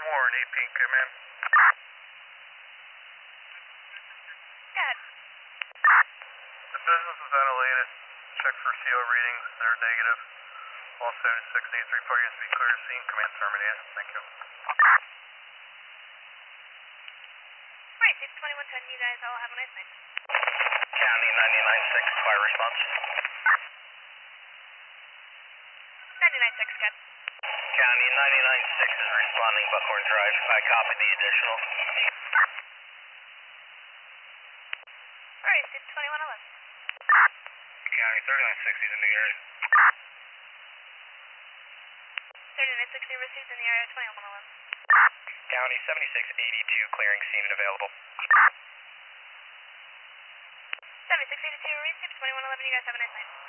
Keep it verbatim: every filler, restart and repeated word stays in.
Warren, eighteen, come in. Good. The business is out of lane. Check for C O readings. They're negative. All seventy-six needs report units to be clear to scene. Command terminated. Thank you. Alright, six twenty-one ten, you guys all have a nice night. County ninety-nine six, fire response. ninety-nine six, good. County ninety-nine six is responding, Buckhorn Drive. I copy the additional. Alright, six twenty-one eleven. County thirty-nine six is in the area. thirty-nine sixty received in the area, twenty-one eleven. County seventy-six eighty-two, clearing scene and available. seventy-six eighty-two received, twenty-one eleven, you guys have a nice night.